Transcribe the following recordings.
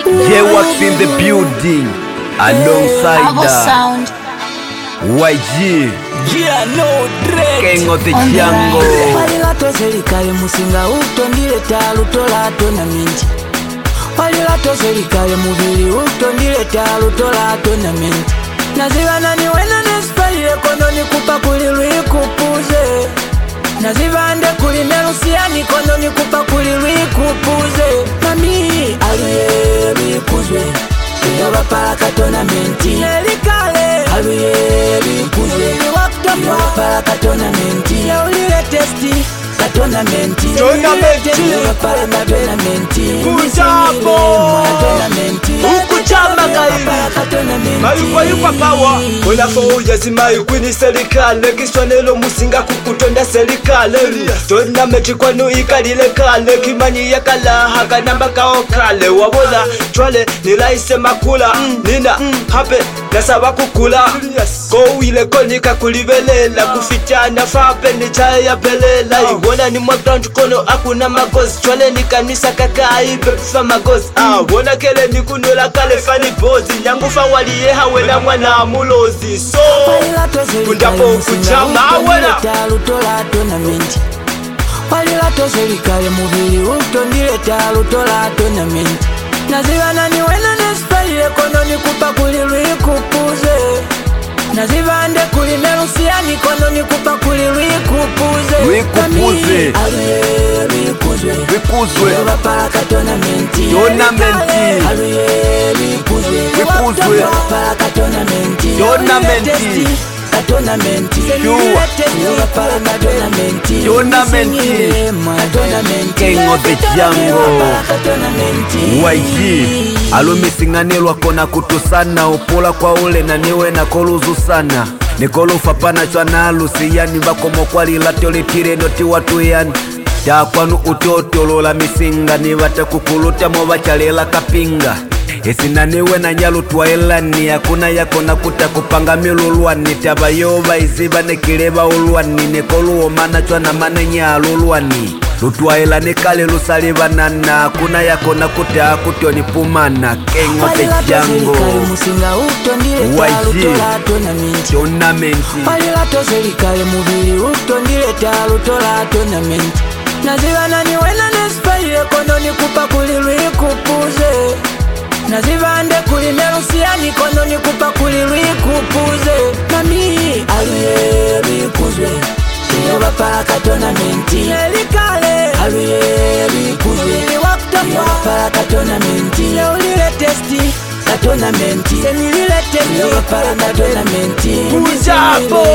J-Wax in the building alongside sound. YG King of the Jungle. Walilato serikali musinga utondile talutola tournament. Walilato serikali mubili utondile talutola tournament. Naziva nani wena nespaile kono nikupa kulilwi kupuze. Naziva nde kulimelusiani kono nikupa kulilwi kupuze. Mami aluye bikuzwe Yoba para ka tournament Nelikale aluye bikuzwe Yoba para ka tournament Yaulile testi ka tournament Yoba para ka tournament Kujapo Ukuchamba kaili Mayukwa pawa Olafo uyazima yukwini serikale Kiswanelo musinga kukutonda serikale Tournament kwanu ikalile kale Kimanyi ya kala haka namba kao kale Wabola chwale nilaise makula Nina hape nasaba kukula Kouile konika kulivelela Kufichana fape ni chaya ya pelela Iwona ni mwaground kono akuna magozi Chwale ni kanisa kakai pepufa magozi Wona kele ni kunwela kale fani bozi Nyangufa waliye hawela mwana amulozi So kundapo kuchama awela Talutola tournament Walilato serikali mubili utondile talutola tournament Naziva nani wena nespaile kono nikupa kulilwi kupuze Naziva nde kulimelusiani kono nikupa kulilwi kupuze Wikupuze Aluye bikuzwe Yoba para ka tournament Aluye bikuzwe Yoba para ka tournament King of the Jungle YG alumisinganilwa kona kutusana Upola kwa ule na niwe na koluzu sana Nikolufa pana chwa na alusi yani Bakomo kwa lilatio litire noti watu yani Takwanu utoto lola misinga Nivata kukuluta mwa chalela kapinga Esinaniwe na nyalu tuwailani Hakuna yako na kuta kupanga milulwani Taba yoba iziba nekileba ulwani Nekoluo mana chwa na mane nyalu ulwani Lutuwailani kale lusaliba nana Hakuna yako na kuta kutyo ni pumana King of the Jungle YG Tournament Walilato serikali mubili utondile talutola tournament Naziva nani wena nespaile kono nikupa kulilwi kupuze Naziva nde kulimelusiani kono nikupa kulilwi kupuze Mami aluye bikuzwe Yoba para ka tournament Nelikale aluye bikuzwe Yoba para ka tournament Yaulile testi ka tournament Senilile testi Yoba para ka tournament Kujapo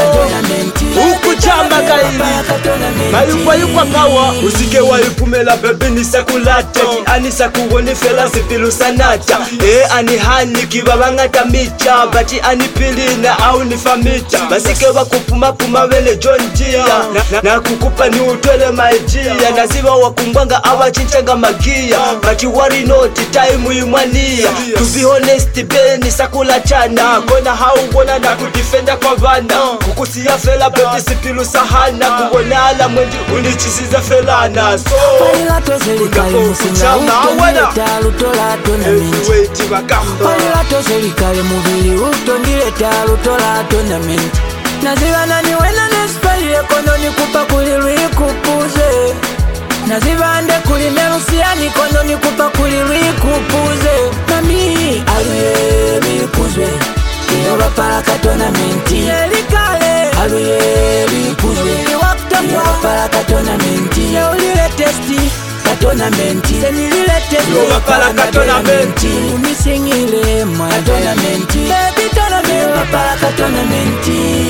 Ukuchamba kaili Mayukwa pawa Usike wa yupumela bebe ni sakulata Ki anisa kuwoni fela sipilu sanata ani hani kibabangata micha Bati ani pilina au ni famicha Masike wa kupuma wele John Jia na kukupa ni utwele maijia Naziva wa kumbwanga awa chinchanga magia Bati wari noti time imwania To be honest beni sakula chana Kona haungona na kudifenda kwa vana Kukusia fela bebe sipilu sahana Kuwona ala mwendi unichisiza felana So Walilato serikali musinga utondile talutola tournament Walilato serikali mubili utondile talutola tournament Naziva nani wena nespaile kono nikupa kulilwi kupuze Naziva nde kulimelusiani kono nikupa kulilwi kupuze Mami aluye bikuzwe Yoba para ka tournament Nelikale aluye bikuzwe Yoba para ka tournament Yaulile testi ka tournament Senilile testi Yoba para ka tournament Umisingile ma tournament Baby tournament Yoba para ka tournament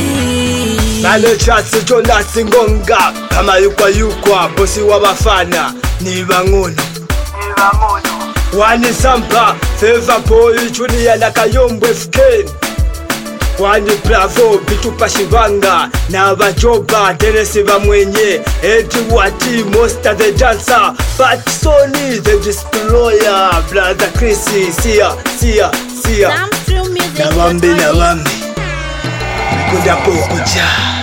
Nale chatsi Jonas Ngonga Kama yukwa bosi wabafana Niba ngono Wani Sampa Favor Boy Junior na Kayombwe Fken Wani Bravo Bitupa Shivanga Na Bajoba Denesi Bamwenye Edwati Monster the Dancer But Sony the Destroyer Brother Chrissy Sia Na wambi Kundapo kuja